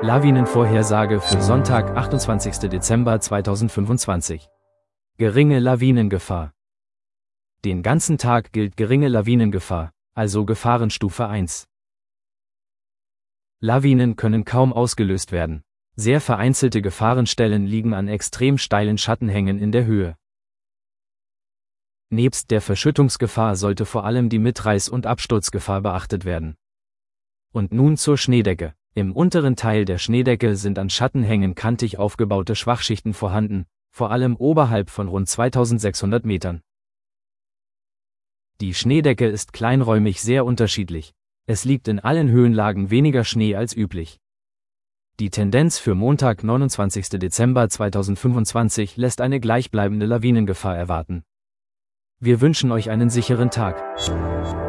Lawinenvorhersage für Sonntag, 28. Dezember 2025. Geringe Lawinengefahr. Den ganzen Tag gilt geringe Lawinengefahr, also Gefahrenstufe 1. Lawinen können kaum ausgelöst werden. Sehr vereinzelte Gefahrenstellen liegen an extrem steilen Schattenhängen in der Höhe. Nebst der Verschüttungsgefahr sollte vor allem die Mitreiß- und Absturzgefahr beachtet werden. Und nun zur Schneedecke. Im unteren Teil der Schneedecke sind an Schattenhängen kantig aufgebaute Schwachschichten vorhanden, vor allem oberhalb von rund 2600 Metern. Die Schneedecke ist kleinräumig sehr unterschiedlich. Es liegt in allen Höhenlagen weniger Schnee als üblich. Die Tendenz für Montag, 29. Dezember 2025 lässt eine gleichbleibende Lawinengefahr erwarten. Wir wünschen euch einen sicheren Tag.